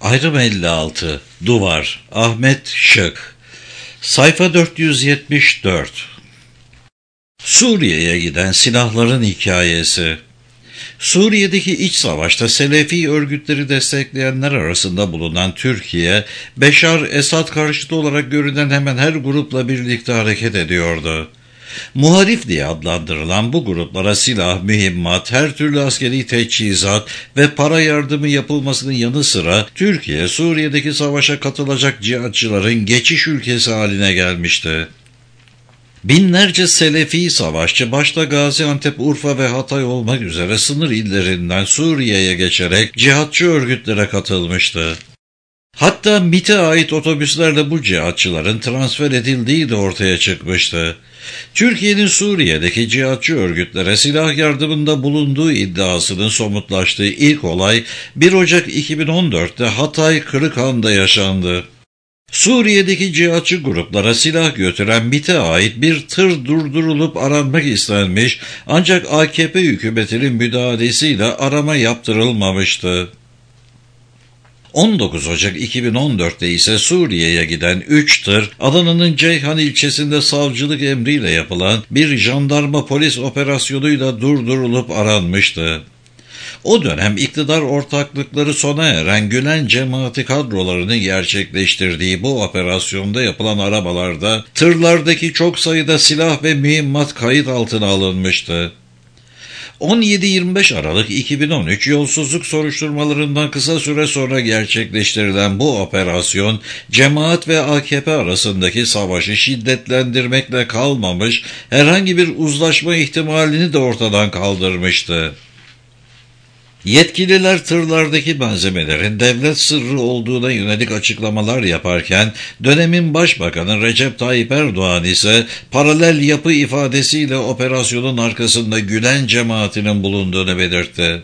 Ayrım 56 Duvar Ahmet Şık Sayfa 474 Suriye'ye giden silahların hikayesi. Suriye'deki iç savaşta Selefi örgütleri destekleyenler arasında bulunan Türkiye, Beşar Esad karşıtı olarak görünen hemen her grupla birlikte hareket ediyordu. Muharif diye adlandırılan bu gruplara silah, mühimmat, her türlü askeri teçhizat ve para yardımı yapılmasının yanı sıra Türkiye, Suriye'deki savaşa katılacak cihatçıların geçiş ülkesi haline gelmişti. Binlerce Selefi savaşçı başta Gaziantep, Urfa ve Hatay olmak üzere sınır illerinden Suriye'ye geçerek cihatçı örgütlere katılmıştı. Hatta MİT'e ait otobüslerle bu cihatçıların transfer edildiği de ortaya çıkmıştı. Türkiye'nin Suriye'deki cihatçı örgütlere silah yardımında bulunduğu iddiasının somutlaştığı ilk olay 1 Ocak 2014'te Hatay Kırıkhan'da yaşandı. Suriye'deki cihatçı gruplara silah götüren MİT'e ait bir tır durdurulup aranmak istenmiş, ancak AKP hükümetinin müdahalesiyle arama yaptırılmamıştı. 19 Ocak 2014'te ise Suriye'ye giden 3 tır, Adana'nın Ceyhan ilçesinde savcılık emriyle yapılan bir jandarma polis operasyonuyla durdurulup aranmıştı. O dönem iktidar ortaklıkları sona eren Gülen cemaati kadrolarının gerçekleştirdiği bu operasyonda yapılan arabalarda tırlardaki çok sayıda silah ve mühimmat kayıt altına alınmıştı. 17-25 Aralık 2013 yolsuzluk soruşturmalarından kısa süre sonra gerçekleştirilen bu operasyon, cemaat ve AKP arasındaki savaşı şiddetlendirmekle kalmamış, herhangi bir uzlaşma ihtimalini de ortadan kaldırmıştı. Yetkililer tırlardaki malzemelerin devlet sırrı olduğuna yönelik açıklamalar yaparken, dönemin Başbakanı Recep Tayyip Erdoğan ise paralel yapı ifadesiyle operasyonun arkasında Gülen cemaatinin bulunduğunu belirtti.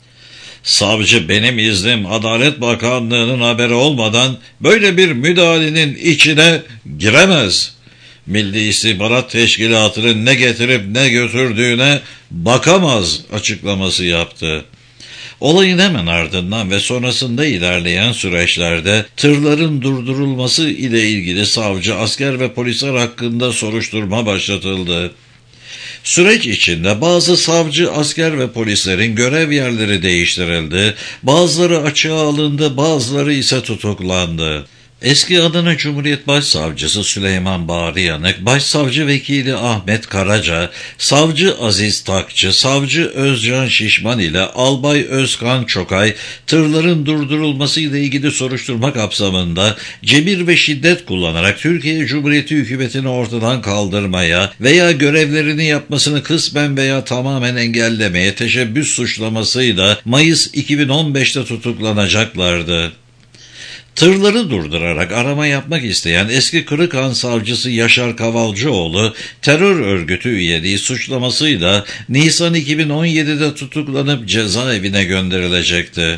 "Savcı benim iznim, Adalet Bakanlığı'nın haberi olmadan böyle bir müdahalenin içine giremez. Milli İstihbarat Teşkilatı'nın ne getirip ne götürdüğüne bakamaz" açıklaması yaptı. Olayın hemen ardından ve sonrasında ilerleyen süreçlerde tırların durdurulması ile ilgili savcı, asker ve polisler hakkında soruşturma başlatıldı. Süreç içinde bazı savcı, asker ve polislerin görev yerleri değiştirildi, bazıları açığa alındı, bazıları ise tutuklandı. Eski Adana Cumhuriyet Başsavcısı Süleyman Bahri Yanık, Başsavcı Vekili Ahmet Karaca, Savcı Aziz Takçı, Savcı Özcan Şişman ile Albay Özkan Çokay, tırların durdurulması ile ilgili soruşturma kapsamında cebir ve şiddet kullanarak Türkiye Cumhuriyeti hükümetini ortadan kaldırmaya veya görevlerini yapmasını kısmen veya tamamen engellemeye teşebbüs suçlamasıyla Mayıs 2015'te tutuklanacaklardı. Tırları durdurarak arama yapmak isteyen eski Kırıkhan savcısı Yaşar Kavalcıoğlu, terör örgütü üyeliği suçlamasıyla Nisan 2017'de tutuklanıp cezaevine gönderilecekti.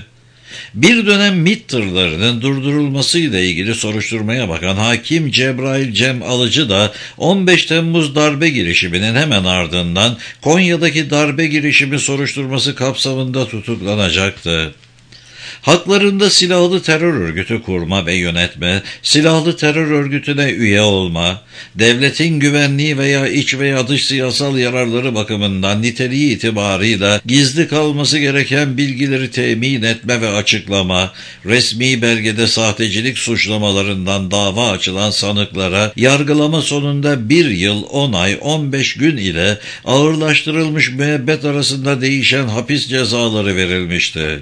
Bir dönem MİT tırlarının durdurulmasıyla ilgili soruşturmaya bakan hakim Cebrail Cem Alıcı da 15 Temmuz darbe girişiminin hemen ardından Konya'daki darbe girişimi soruşturması kapsamında tutuklanacaktı. Haklarında silahlı terör örgütü kurma ve yönetme, silahlı terör örgütüne üye olma, devletin güvenliği veya iç veya dış siyasal yararları bakımından niteliği itibarıyla gizli kalması gereken bilgileri temin etme ve açıklama, resmi belgede sahtecilik suçlamalarından dava açılan sanıklara yargılama sonunda 1 yıl 10 ay 15 gün ile ağırlaştırılmış müebbet arasında değişen hapis cezaları verilmişti.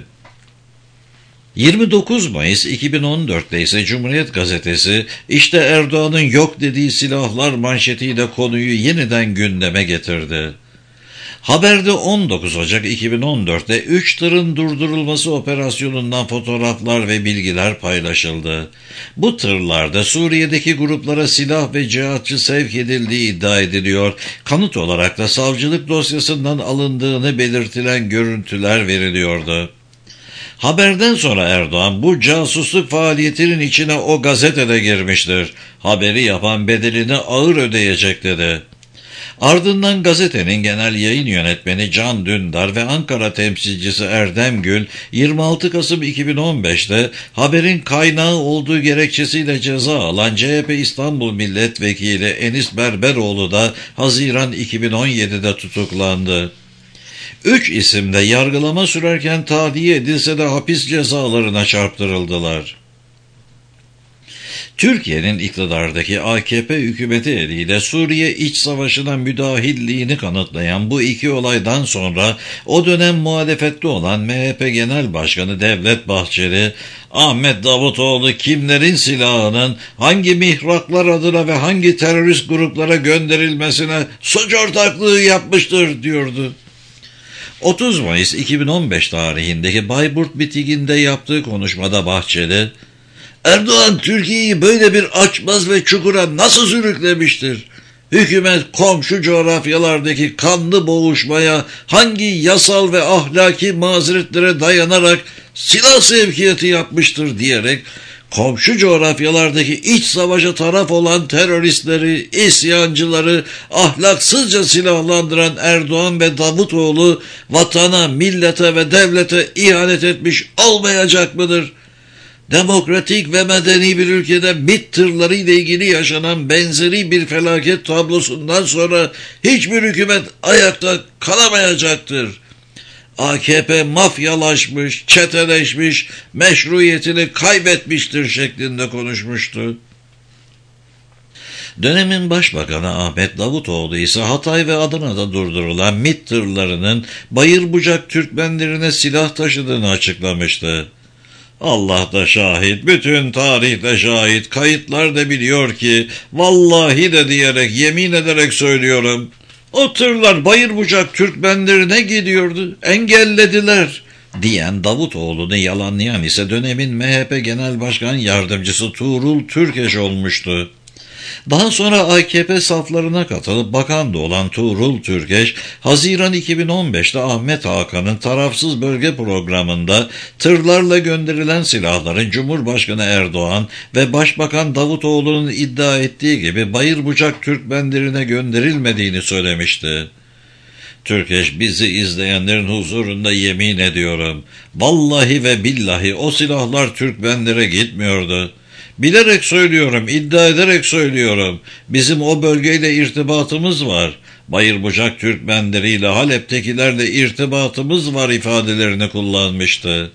29 Mayıs 2014'te ise Cumhuriyet Gazetesi, "İşte Erdoğan'ın yok dediği silahlar" manşetiyle konuyu yeniden gündeme getirdi. Haberde 19 Ocak 2014'te 3 tırın durdurulması operasyonundan fotoğraflar ve bilgiler paylaşıldı. Bu tırlarda Suriye'deki gruplara silah ve cihatçı sevk edildiği iddia ediliyor. Kanıt olarak da savcılık dosyasından alındığını belirtilen görüntüler veriliyordu. Haberden sonra Erdoğan, "Bu casusluk faaliyetinin içine o gazetede girmiştir. Haberi yapan bedelini ağır ödeyecek" dedi. Ardından gazetenin genel yayın yönetmeni Can Dündar ve Ankara temsilcisi Erdem Gül 26 Kasım 2015'te haberin kaynağı olduğu gerekçesiyle ceza alan CHP İstanbul Milletvekili Enis Berberoğlu da Haziran 2017'de tutuklandı. 3 isim de yargılama sürerken tahliye edilse de hapis cezalarına çarptırıldılar. Türkiye'nin iktidardaki AKP hükümeti eliyle Suriye iç savaşına müdahilliğini kanıtlayan bu iki olaydan sonra o dönem muhalefette olan MHP Genel Başkanı Devlet Bahçeli, Ahmet Davutoğlu kimlerin silahının hangi mihraklar adına ve hangi terörist gruplara gönderilmesine suç ortaklığı yapmıştır diyordu. 30 Mayıs 2015 tarihindeki Bayburt mitinginde yaptığı konuşmada Bahçeli, Erdoğan Türkiye'yi böyle bir açmaz ve çukura nasıl sürüklemiştir? Hükümet komşu coğrafyalardaki kanlı boğuşmaya hangi yasal ve ahlaki mazeretlere dayanarak silah sevkiyatı yapmıştır diyerek komşu coğrafyalardaki iç savaşa taraf olan teröristleri, isyancıları ahlaksızca silahlandıran Erdoğan ve Davutoğlu vatana, millete ve devlete ihanet etmiş olmayacak mıdır? Demokratik ve medeni bir ülkede MİT tırları ile ilgili yaşanan benzeri bir felaket tablosundan sonra hiçbir hükümet ayakta kalamayacaktır. AKP mafyalaşmış, çeteleşmiş, meşruiyetini kaybetmiştir şeklinde konuşmuştu. Dönemin Başbakanı Ahmet Davutoğlu ise Hatay ve Adana'da durdurulan MİT tırlarının Bayırbucak Türkmenlerine silah taşıdığını açıklamıştı. Allah da şahit, bütün tarih de şahit, kayıtlar da biliyor ki, vallahi de diyerek, yemin ederek söylüyorum, o tırlar Bayırbucak Türkmenlerine gidiyordu, engellediler diyen Davutoğlu'nu yalanlayan ise dönemin MHP Genel Başkan Yardımcısı Tuğrul Türkeş olmuştu. Daha sonra AKP saflarına katılıp bakan da olan Tuğrul Türkeş, Haziran 2015'te Ahmet Hakan'ın tarafsız bölge programında tırlarla gönderilen silahların Cumhurbaşkanı Erdoğan ve Başbakan Davutoğlu'nun iddia ettiği gibi Bayırbucak Türkmenlerine gönderilmediğini söylemişti. Türkeş, bizi izleyenlerin huzurunda yemin ediyorum, vallahi ve billahi o silahlar Türkmenlere gitmiyordu. Bilerek söylüyorum, iddia ederek söylüyorum. Bizim o bölgeyle irtibatımız var. Bayırbucak Türkmenleriyle, Halep'tekilerle irtibatımız var ifadelerini kullanmıştı.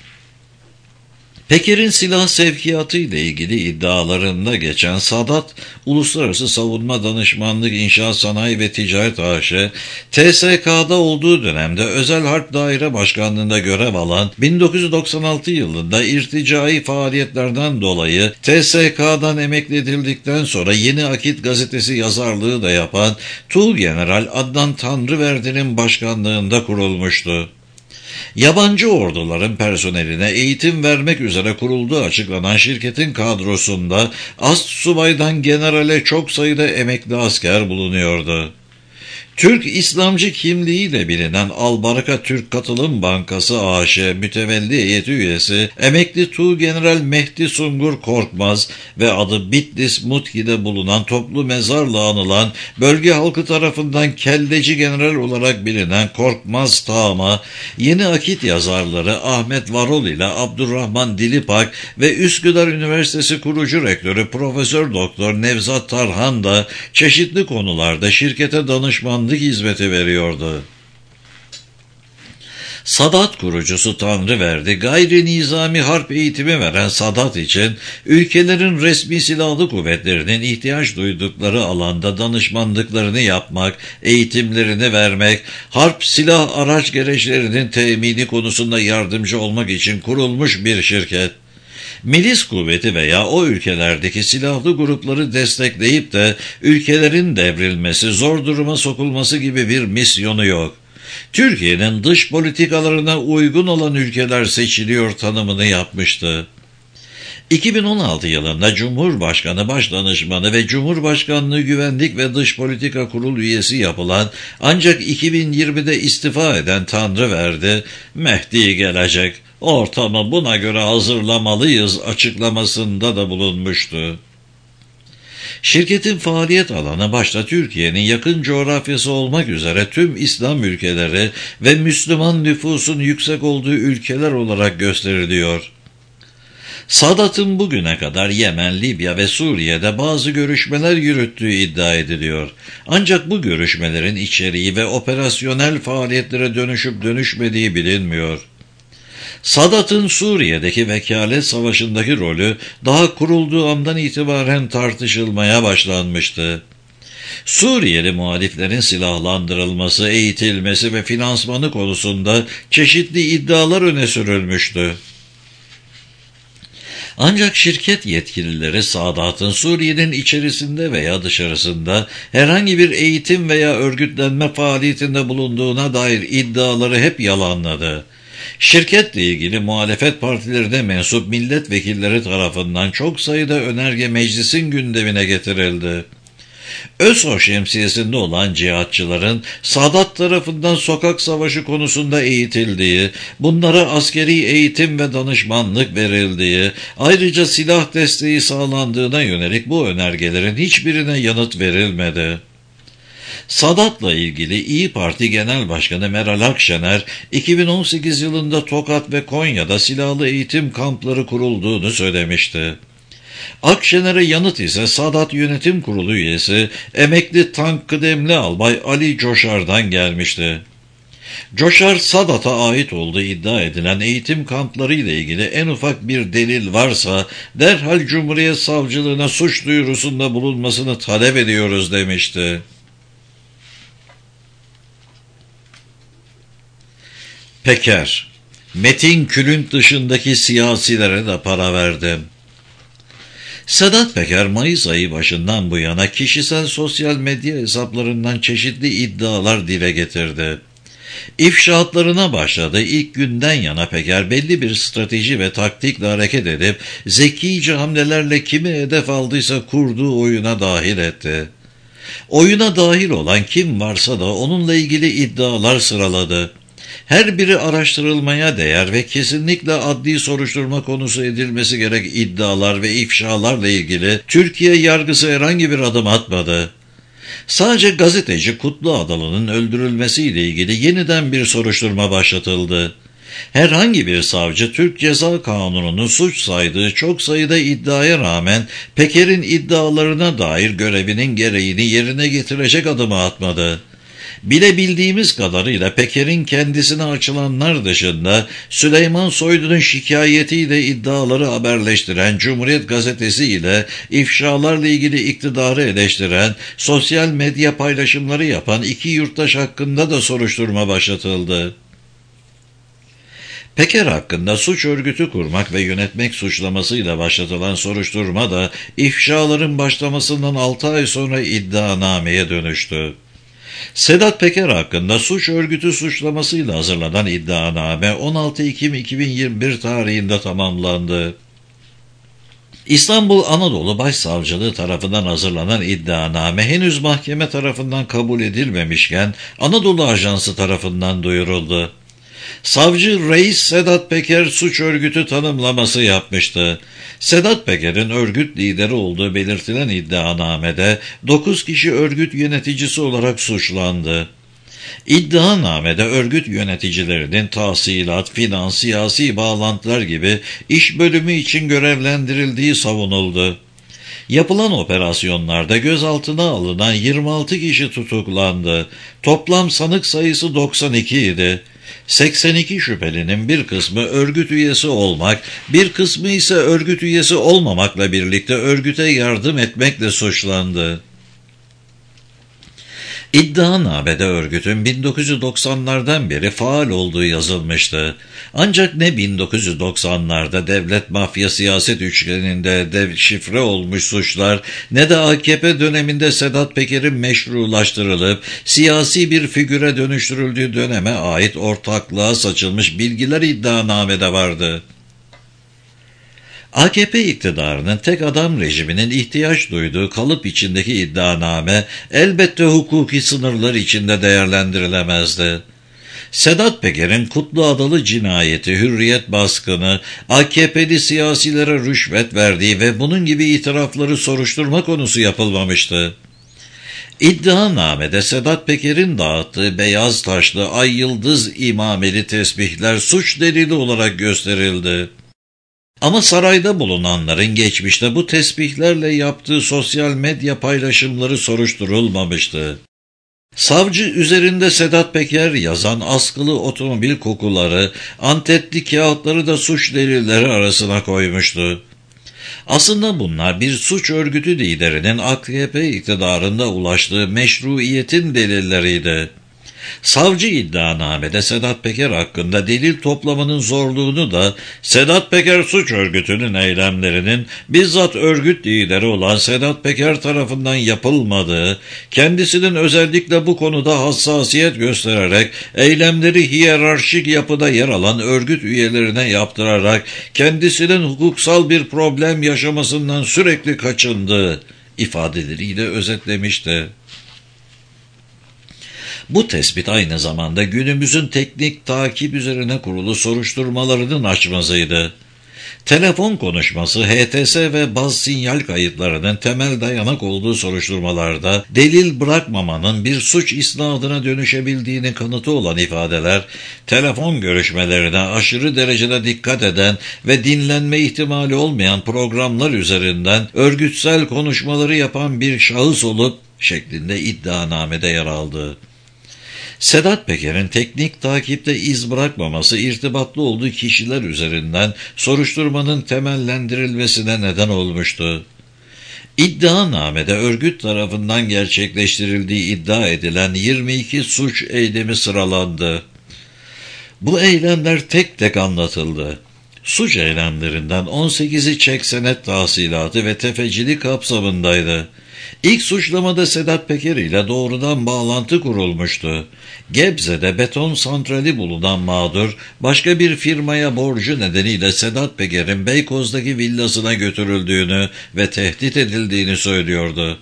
Peker'in silah sevkiyatı ile ilgili iddialarında geçen Sadat Uluslararası Savunma Danışmanlık İnşaat Sanayi ve Ticaret AŞ, TSK'da olduğu dönemde Özel Harp Daire Başkanlığı'nda görev alan 1996 yılında irticai faaliyetlerden dolayı TSK'dan emekli edildikten sonra Yeni Akit gazetesi yazarlığı da yapan Tuğgeneral Adnan Tanrıverdi'nin başkanlığında kurulmuştu. Yabancı orduların personeline eğitim vermek üzere kurulduğu açıklanan şirketin kadrosunda astsubaydan generale çok sayıda emekli asker bulunuyordu. Türk İslamcı kimliğiyle bilinen Albaraka Türk Katılım Bankası AŞ mütevelli heyeti üyesi emekli Tuğgeneral Mehdi Sungur Korkmaz ve adı Bitlis Mutki'de bulunan toplu mezarla anılan bölge halkı tarafından Kelleci General olarak bilinen Korkmaz Tağma, Yeni Akit yazarları Ahmet Varol ile Abdurrahman Dilipak ve Üsküdar Üniversitesi kurucu rektörü Profesör Doktor Nevzat Tarhan da çeşitli konularda şirkete danışmanlık hizmeti veriyordu. Sadat kurucusu Tanrıverdi, gayri nizami harp eğitimi veren Sadat için ülkelerin resmi silahlı kuvvetlerinin ihtiyaç duydukları alanda danışmanlıklarını yapmak, eğitimlerini vermek, harp silah araç gereçlerinin temini konusunda yardımcı olmak için kurulmuş bir şirket. Milis kuvveti veya o ülkelerdeki silahlı grupları destekleyip de ülkelerin devrilmesi, zor duruma sokulması gibi bir misyonu yok. Türkiye'nin dış politikalarına uygun olan ülkeler seçiliyor tanımını yapmıştı. 2016 yılında Cumhurbaşkanı Başdanışmanı ve Cumhurbaşkanlığı Güvenlik ve Dış Politika Kurulu üyesi yapılan ancak 2020'de istifa eden Tanrıverdi, Mehdi gelecek, ortamı buna göre hazırlamalıyız açıklamasında da bulunmuştu. Şirketin faaliyet alanı başta Türkiye'nin yakın coğrafyası olmak üzere tüm İslam ülkeleri ve Müslüman nüfusun yüksek olduğu ülkeler olarak gösteriliyor. Sadat'ın bugüne kadar Yemen, Libya ve Suriye'de bazı görüşmeler yürüttüğü iddia ediliyor. Ancak bu görüşmelerin içeriği ve operasyonel faaliyetlere dönüşüp dönüşmediği bilinmiyor. Sadat'ın Suriye'deki vekalet savaşındaki rolü daha kurulduğu andan itibaren tartışılmaya başlanmıştı. Suriyeli muhaliflerin silahlandırılması, eğitilmesi ve finansmanı konusunda çeşitli iddialar öne sürülmüştü. Ancak şirket yetkilileri Sadat'ın Suriye'nin içerisinde veya dışarısında herhangi bir eğitim veya örgütlenme faaliyetinde bulunduğuna dair iddiaları hep yalanladı. Şirketle ilgili muhalefet partilerine mensup milletvekilleri tarafından çok sayıda önerge meclisin gündemine getirildi. ÖSO şemsiyesinde olan cihatçıların Sadat tarafından sokak savaşı konusunda eğitildiği, bunlara askeri eğitim ve danışmanlık verildiği, ayrıca silah desteği sağlandığına yönelik bu önergelerin hiçbirine yanıt verilmedi. Sadat'la ilgili İyi Parti Genel Başkanı Meral Akşener, 2018 yılında Tokat ve Konya'da silahlı eğitim kampları kurulduğunu söylemişti. Akşener'e yanıt ise Sadat Yönetim Kurulu üyesi emekli tank kıdemli albay Ali Coşar'dan gelmişti. Coşar, Sadat'a ait olduğu iddia edilen eğitim kampları ile ilgili en ufak bir delil varsa derhal Cumhuriyet Savcılığına suç duyurusunda bulunmasını talep ediyoruz demişti. Peker, Metin Külünk dışındaki siyasilere de para verdim. Sedat Peker, Mayıs ayı başından bu yana kişisel sosyal medya hesaplarından çeşitli iddialar dile getirdi. İfşaatlarına başladığı ilk günden yana Peker belli bir strateji ve taktikle hareket edip zekice hamlelerle kimi hedef aldıysa kurduğu oyuna dahil etti. Oyuna dahil olan kim varsa da onunla ilgili iddialar sıraladı. Her biri araştırılmaya değer ve kesinlikle adli soruşturma konusu edilmesi gerek iddialar ve ifşalarla ilgili Türkiye yargısı herhangi bir adım atmadı. Sadece gazeteci Kutlu Adalı'nın öldürülmesiyle ilgili yeniden bir soruşturma başlatıldı. Herhangi bir savcı Türk Ceza Kanunu'nun suç saydığı çok sayıda iddiaya rağmen Peker'in iddialarına dair görevinin gereğini yerine getirecek adımı atmadı. Bilebildiğimiz kadarıyla Peker'in kendisine açılanlar dışında Süleyman Soylu'nun şikayetiyle iddiaları haberleştiren Cumhuriyet Gazetesi ile ifşalarla ilgili iktidarı eleştiren, sosyal medya paylaşımları yapan iki yurttaş hakkında da soruşturma başlatıldı. Peker hakkında suç örgütü kurmak ve yönetmek suçlamasıyla başlatılan soruşturma da ifşaların başlamasından 6 ay sonra iddianameye dönüştü. Sedat Peker hakkında suç örgütü suçlamasıyla hazırlanan iddianame 16 Ekim 2021 tarihinde tamamlandı. İstanbul Anadolu Başsavcılığı tarafından hazırlanan iddianame henüz mahkeme tarafından kabul edilmemişken Anadolu Ajansı tarafından duyuruldu. Savcı Reis Sedat Peker suç örgütü tanımlaması yapmıştı. Sedat Peker'in örgüt lideri olduğu belirtilen iddianamede 9 kişi örgüt yöneticisi olarak suçlandı. İddianamede örgüt yöneticilerinin tahsilat, finans, siyasi bağlantılar gibi iş bölümü için görevlendirildiği savunuldu. Yapılan operasyonlarda gözaltına alınan 26 kişi tutuklandı. Toplam sanık sayısı 92 idi. 82 şüphelinin bir kısmı örgüt üyesi olmak, bir kısmı ise örgüt üyesi olmamakla birlikte örgüte yardım etmekle suçlandı. İddianamede örgütün 1990'lardan beri faal olduğu yazılmıştı. Ancak ne 1990'larda devlet mafya siyaset üçgeninde şifre olmuş suçlar ne de AKP döneminde Sedat Peker'in meşrulaştırılıp siyasi bir figüre dönüştürüldüğü döneme ait ortaklığa saçılmış bilgiler iddianamede vardı. AKP iktidarının tek adam rejiminin ihtiyaç duyduğu kalıp içindeki iddianame elbette hukuki sınırlar içinde değerlendirilemezdi. Sedat Peker'in Kutlu Adalı cinayeti, hürriyet baskını, AKP'li siyasilere rüşvet verdiği ve bunun gibi itirafları soruşturma konusu yapılmamıştı. İddianamede Sedat Peker'in dağıttığı beyaz taşlı ay yıldız imameli tesbihler suç delili olarak gösterildi. Ama sarayda bulunanların geçmişte bu tesbihlerle yaptığı sosyal medya paylaşımları soruşturulmamıştı. Savcı üzerinde Sedat Peker yazan askılı otomobil kokuları, antetli kağıtları da suç delilleri arasına koymuştu. Aslında bunlar bir suç örgütü liderinin AKP iktidarında ulaştığı meşruiyetin delilleriydi. Savcı iddianamede Sedat Peker hakkında delil toplamanın zorluğunu da Sedat Peker suç örgütünün eylemlerinin bizzat örgüt lideri olan Sedat Peker tarafından yapılmadığı, kendisinin özellikle bu konuda hassasiyet göstererek eylemleri hiyerarşik yapıda yer alan örgüt üyelerine yaptırarak kendisinin hukuksal bir problem yaşamasından sürekli kaçındığı ifadeleriyle özetlemişti. Bu tespit aynı zamanda günümüzün teknik takip üzerine kurulu soruşturmalarının açmazıydı. Telefon konuşması, HTS ve baz sinyal kayıtlarının temel dayanak olduğu soruşturmalarda delil bırakmamanın bir suç isnadına dönüşebildiğinin kanıtı olan ifadeler, telefon görüşmelerine aşırı derecede dikkat eden ve dinlenme ihtimali olmayan programlar üzerinden örgütsel konuşmaları yapan bir şahıs olup şeklinde iddianamede yer aldı. Sedat Peker'in teknik takipte iz bırakmaması irtibatlı olduğu kişiler üzerinden soruşturmanın temellendirilmesine neden olmuştu. İddianamede örgüt tarafından gerçekleştirildiği iddia edilen 22 suç eylemi sıralandı. Bu eylemler tek tek anlatıldı. Suç eylemlerinden 18'i çek senet tahsilatı ve tefecilik kapsamındaydı. İlk suçlamada Sedat Peker ile doğrudan bağlantı kurulmuştu. Gebze'de beton santrali bulunan mağdur, başka bir firmaya borcu nedeniyle Sedat Peker'in Beykoz'daki villasına götürüldüğünü ve tehdit edildiğini söylüyordu.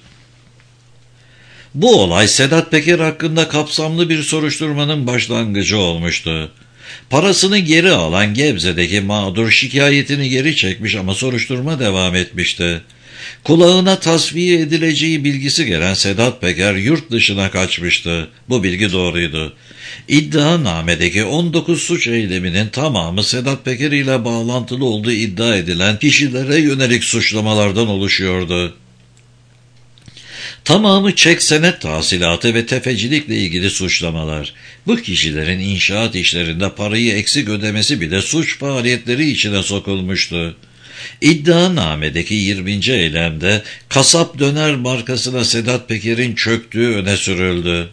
Bu olay Sedat Peker hakkında kapsamlı bir soruşturmanın başlangıcı olmuştu. Parasını geri alan Gebze'deki mağdur şikayetini geri çekmiş ama soruşturma devam etmişti. Kulağına tasfiye edileceği bilgisi gelen Sedat Peker yurt dışına kaçmıştı. Bu bilgi doğruydu. İddianamedeki 19 suç eyleminin tamamı Sedat Peker ile bağlantılı olduğu iddia edilen kişilere yönelik suçlamalardan oluşuyordu. Tamamı çek senet tahsilatı ve tefecilikle ilgili suçlamalar. Bu kişilerin inşaat işlerinde parayı eksik ödemesi bile suç faaliyetleri içine sokulmuştu. İddianamedeki 20. eylemde Kasap Döner markasına Sedat Peker'in çöktüğü öne sürüldü.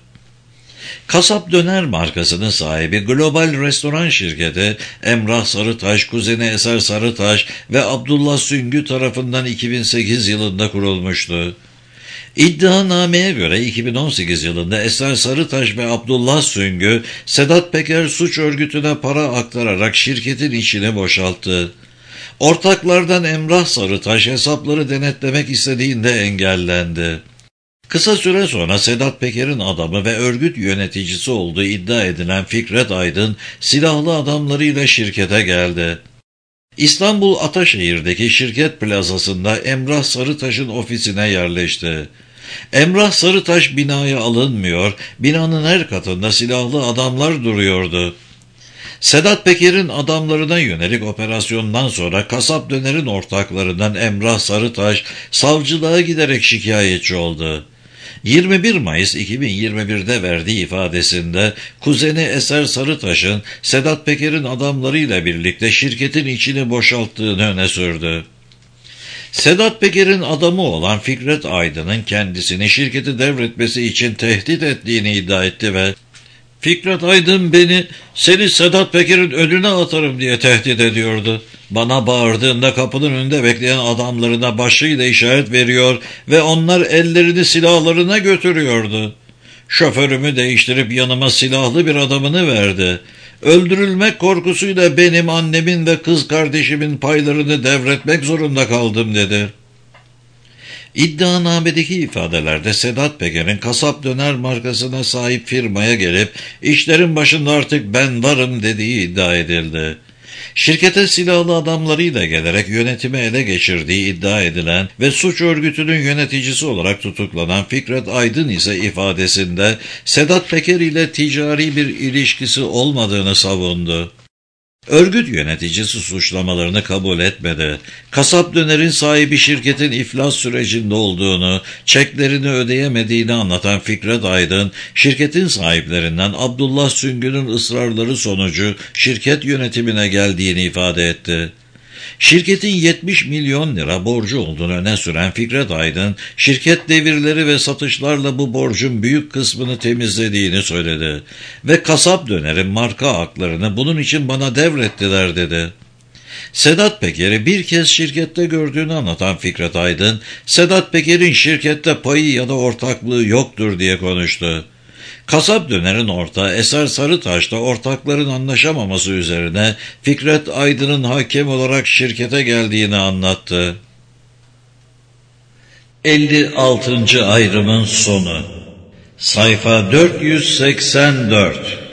Kasap Döner markasının sahibi global restoran şirketi Emrah Sarıtaş, kuzeni Eser Sarıtaş ve Abdullah Süngü tarafından 2008 yılında kurulmuştu. İddianameye göre 2018 yılında Eser Sarıtaş ve Abdullah Süngü, Sedat Peker suç örgütüne para aktararak şirketin içini boşalttı. Ortaklardan Emrah Sarıtaş hesapları denetlemek istediğinde engellendi. Kısa süre sonra Sedat Peker'in adamı ve örgüt yöneticisi olduğu iddia edilen Fikret Aydın silahlı adamlarıyla şirkete geldi. İstanbul Ataşehir'deki şirket plazasında Emrah Sarıtaş'ın ofisine yerleşti. Emrah Sarıtaş binaya alınmıyor, binanın her katında silahlı adamlar duruyordu. Sedat Peker'in adamlarına yönelik operasyondan sonra Kasap Döner'in ortaklarından Emrah Sarıtaş savcılığa giderek şikayetçi oldu. 21 Mayıs 2021'de verdiği ifadesinde kuzeni Eser Sarıtaş'ın Sedat Peker'in adamlarıyla birlikte şirketin içini boşalttığını öne sürdü. Sedat Peker'in adamı olan Fikret Aydın'ın kendisini şirketi devretmesi için tehdit ettiğini iddia etti ve Fikret Aydın seni Sedat Peker'in önüne atarım diye tehdit ediyordu. Bana bağırdığında kapının önünde bekleyen adamlarına başıyla işaret veriyor ve onlar ellerini silahlarına götürüyordu. Şoförümü değiştirip yanıma silahlı bir adamını verdi. Öldürülmek korkusuyla benim annemin ve kız kardeşimin paylarını devretmek zorunda kaldım dedi. İddianamedeki ifadelerde Sedat Peker'in Kasap Döner markasına sahip firmaya gelip işlerin başında artık ben varım dediği iddia edildi. Şirkete silahlı adamlarıyla gelerek yönetimi ele geçirdiği iddia edilen ve suç örgütünün yöneticisi olarak tutuklanan Fikret Aydın ise ifadesinde Sedat Peker ile ticari bir ilişkisi olmadığını savundu. Örgüt yöneticisi suçlamalarını kabul etmedi. Kasap Döner'in sahibi şirketin iflas sürecinde olduğunu, çeklerini ödeyemediğini anlatan Fikret Aydın, şirketin sahiplerinden Abdullah Süngü'nün ısrarları sonucu şirket yönetimine geldiğini ifade etti. Şirketin 70 milyon lira borcu olduğunu öne süren Fikret Aydın, şirket devirleri ve satışlarla bu borcun büyük kısmını temizlediğini söyledi ve Kasap Döner'in marka haklarını bunun için bana devrettiler dedi. Sedat Peker'i bir kez şirkette gördüğünü anlatan Fikret Aydın, Sedat Peker'in şirkette payı ya da ortaklığı yoktur diye konuştu. Kasap Döner'in ortağı Eser Sarıtaş'ta ortakların anlaşamaması üzerine Fikret Aydın'ın hakem olarak şirkete geldiğini anlattı. 56. ayrımın sonu. Sayfa 484.